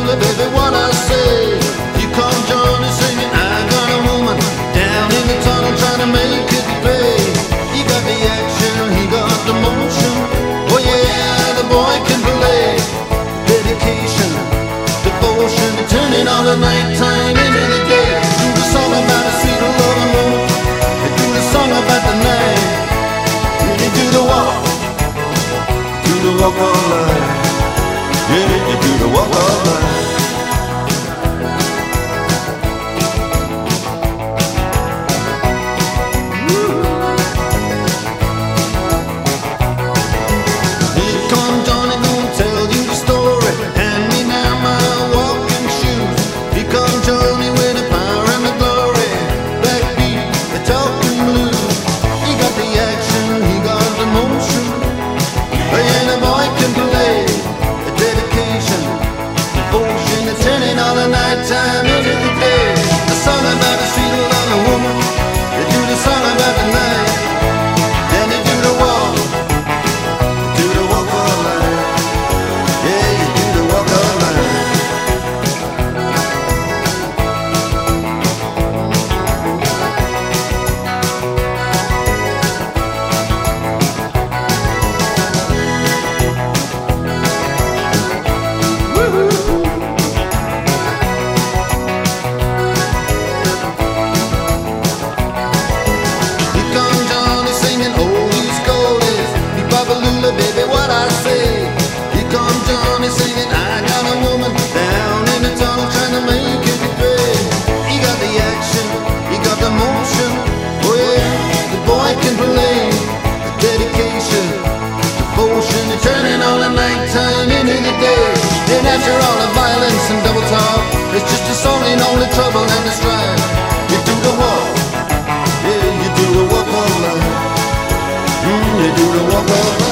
Babalula, baby, what I say. Here come Johnny singing, I got a woman down in the tunnel trying to make it pay. He got the action, he got the motion. Oh yeah, the boy can play. Dedication, devotion, turning all the nighttime into the day. Do the song about a sweet loving woman. They do the song about the night. They do the walk of life. Yeah, you do the walk of life. Here come Johnny, gonna tell you the story. Hand me now my walking shoes. Here come Johnny with the power and the glory. Backbeat, the talking blues. He got the action, he got the motion. And the boy can play. A dedication, devotion, it's turning all the nighttime into the day. The song about a sweet little woman. They do the song about the night. Then they do the walk of life. Yeah, you do the walk of life. Here come Johnny singing oldies goldies. Me Babalula, baby, what I say. Here come Johnny singing, I got a woman down in the tunnel trying to make it pay. He got the action, he got the motion. Oh yeah, the boy can play. The dedication, devotion, and turning all the nighttime into the day. And after all the violence and double talk, it's just a song in all the trouble and the strife. You do the walk, yeah, you do the walk of life. You do the walk of life.